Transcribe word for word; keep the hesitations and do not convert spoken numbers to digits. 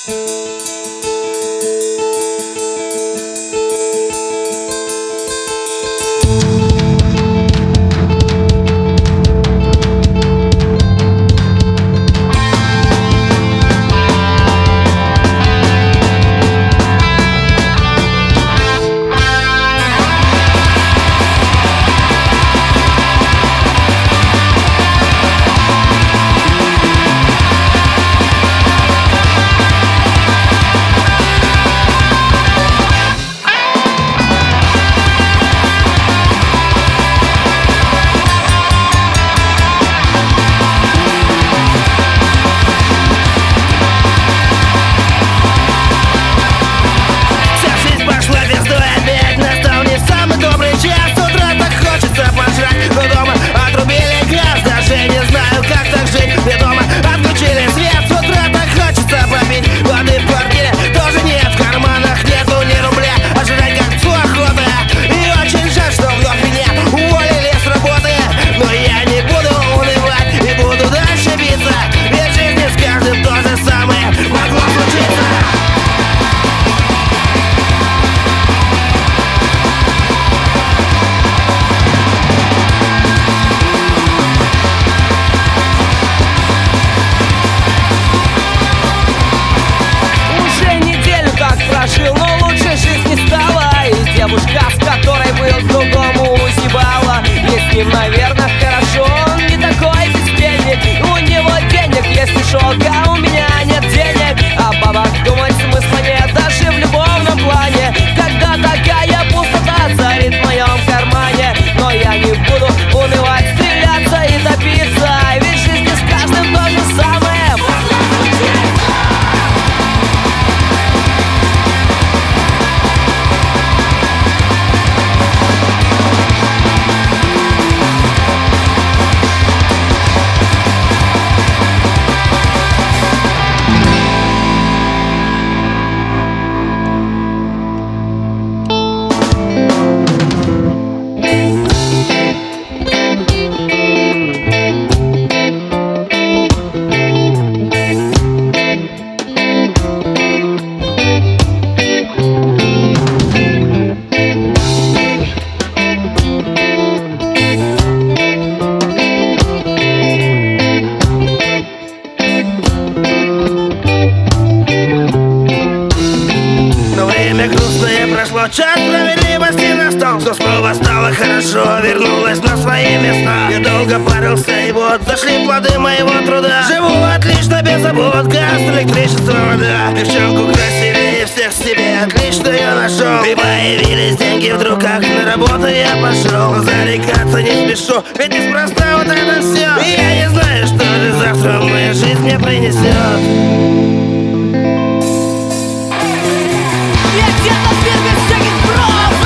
Наверное, хорошо, он не такой бездельник. У него денег есть мешок, а у меня нет денег. А бабах думать смысла нет даже в любовном плане, когда такая пустота царит в моем кармане. Но я не буду унывать, стреляться и топиться, ведь в жизни с каждым то же самое. Прошло, час справедливости настал, все снова стало хорошо, вернулось на свои места. Я долго парился, и вот зашли плоды моего труда. Живу отлично, без забот, газ, электричество, вода. Девчонку красивее всех себе, отлично я нашел. И появились деньги вдруг, как на работу я пошел. Зарекаться не спешу, ведь неспроста вот это все. И я не знаю, что же завтра моя жизнь мне принесет. Я где-то без всяких прав.